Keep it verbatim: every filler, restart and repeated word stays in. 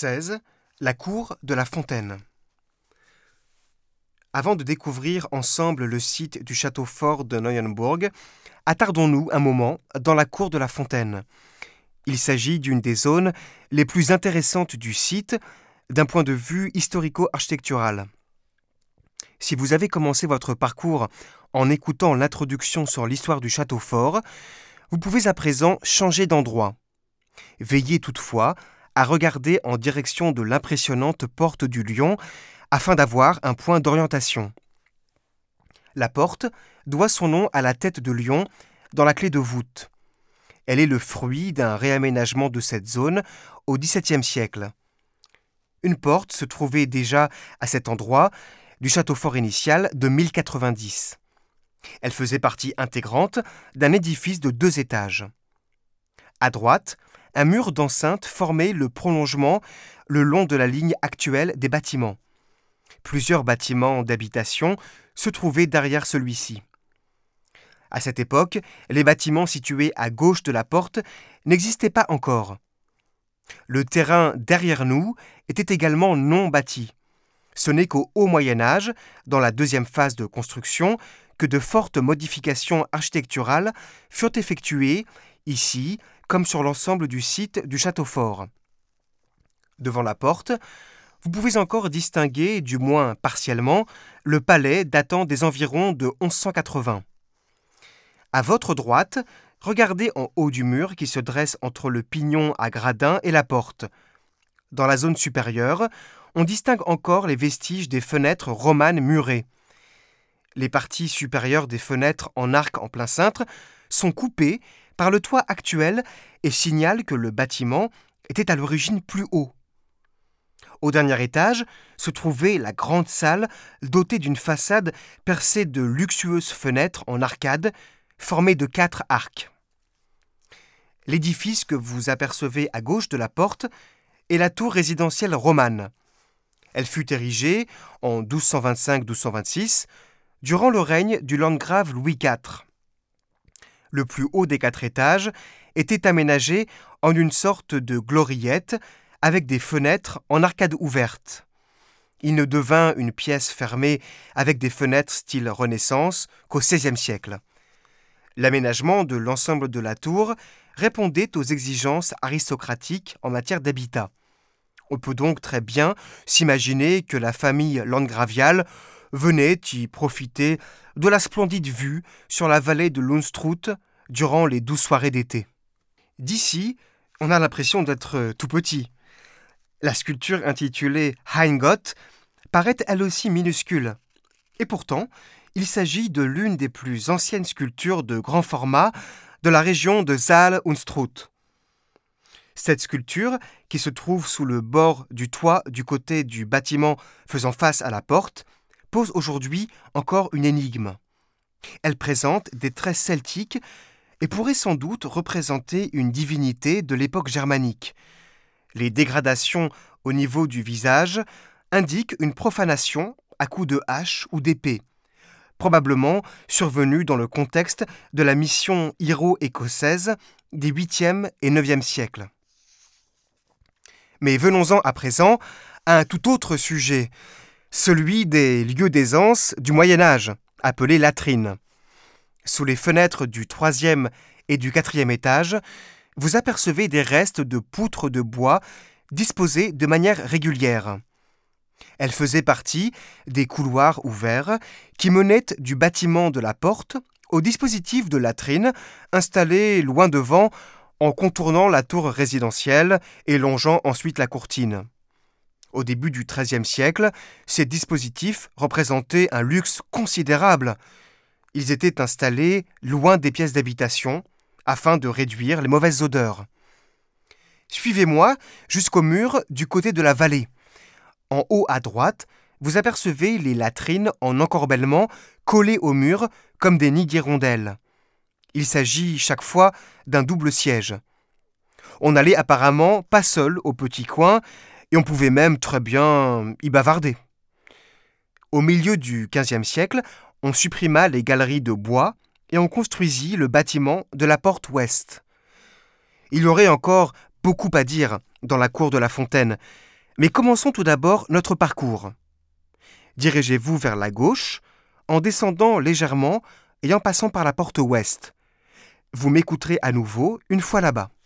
seize. La cour de la Fontaine. Avant de découvrir ensemble le site du château fort de Neuenburg, attardons-nous un moment dans la cour de la Fontaine. Il s'agit d'une des zones les plus intéressantes du site d'un point de vue historico-architectural. Si vous avez commencé votre parcours en écoutant l'introduction sur l'histoire du château fort, vous pouvez à présent changer d'endroit. Veillez toutefois à regarder en direction de l'impressionnante porte du Lion afin d'avoir un point d'orientation. La porte doit son nom à la tête de lion dans la clé de voûte. Elle est le fruit d'un réaménagement de cette zone au dix-septième siècle. Une porte se trouvait déjà à cet endroit du château fort initial de mille quatre-vingt-dix. Elle faisait partie intégrante d'un édifice de deux étages. À droite, un mur d'enceinte formait le prolongement le long de la ligne actuelle des bâtiments. Plusieurs bâtiments d'habitation se trouvaient derrière celui-ci. À cette époque, les bâtiments situés à gauche de la porte n'existaient pas encore. Le terrain derrière nous était également non bâti. Ce n'est qu'au Haut Moyen Âge, dans la deuxième phase de construction, que de fortes modifications architecturales furent effectuées, ici comme sur l'ensemble du site du château fort. Devant la porte, vous pouvez encore distinguer, du moins partiellement, le palais datant des environs de onze cent quatre-vingts. À votre droite, regardez en haut du mur qui se dresse entre le pignon à gradins et la porte. Dans la zone supérieure, on distingue encore les vestiges des fenêtres romanes murées. Les parties supérieures des fenêtres en arc en plein cintre sont coupées par le toit actuel et signalent que le bâtiment était à l'origine plus haut. Au dernier étage se trouvait la grande salle dotée d'une façade percée de luxueuses fenêtres en arcade formées de quatre arcs. L'édifice que vous apercevez à gauche de la porte est la tour résidentielle romane. Elle fut érigée en douze cent vingt-cinq douze cent vingt-six durant le règne du landgrave Louis quatre. Le plus haut des quatre étages était aménagé en une sorte de gloriette avec des fenêtres en arcade ouverte. Il ne devint une pièce fermée avec des fenêtres style Renaissance qu'au seizième siècle. L'aménagement de l'ensemble de la tour répondait aux exigences aristocratiques en matière d'habitat. On peut donc très bien s'imaginer que la famille landgraviale venait y profiter de la splendide vue sur la vallée de l'Unstrut durant les douze soirées d'été. D'ici, on a l'impression d'être tout petit. La sculpture intitulée Ein Gott paraît elle aussi minuscule. Et pourtant, il s'agit de l'une des plus anciennes sculptures de grand format de la région de Saale-Unstrut. Cette sculpture, qui se trouve sous le bord du toit du côté du bâtiment faisant face à la porte, pose aujourd'hui encore une énigme. Elle présente des traits celtiques et pourrait sans doute représenter une divinité de l'époque germanique. Les dégradations au niveau du visage indiquent une profanation à coups de hache ou d'épée, probablement survenue dans le contexte de la mission iro-écossaise des huitième et neuvième siècles. Mais venons-en à présent à un tout autre sujet, celui des lieux d'aisance du Moyen Âge, appelés latrines. Sous les fenêtres du troisième et du quatrième étage, vous apercevez des restes de poutres de bois disposées de manière régulière. Elles faisaient partie des couloirs ouverts qui menaient du bâtiment de la porte au dispositif de latrine installé loin devant en contournant la tour résidentielle et longeant ensuite la courtine. Au début du treizième siècle, ces dispositifs représentaient un luxe considérable. Ils étaient installés loin des pièces d'habitation afin de réduire les mauvaises odeurs. Suivez-moi jusqu'au mur du côté de la vallée. En haut à droite, vous apercevez les latrines en encorbellement collées au mur comme des nids d'hirondelles. Il s'agit chaque fois d'un double siège. On n'allait apparemment pas seul au petit coin et on pouvait même très bien y bavarder. Au milieu du quinzième siècle, on supprima les galeries de bois et on construisit le bâtiment de la porte ouest. Il y aurait encore beaucoup à dire dans la cour de la Fontaine, Mais commençons tout d'abord notre parcours. Dirigez-vous vers la gauche en descendant légèrement et en passant par la porte ouest. Vous m'écouterez à nouveau une fois là-bas.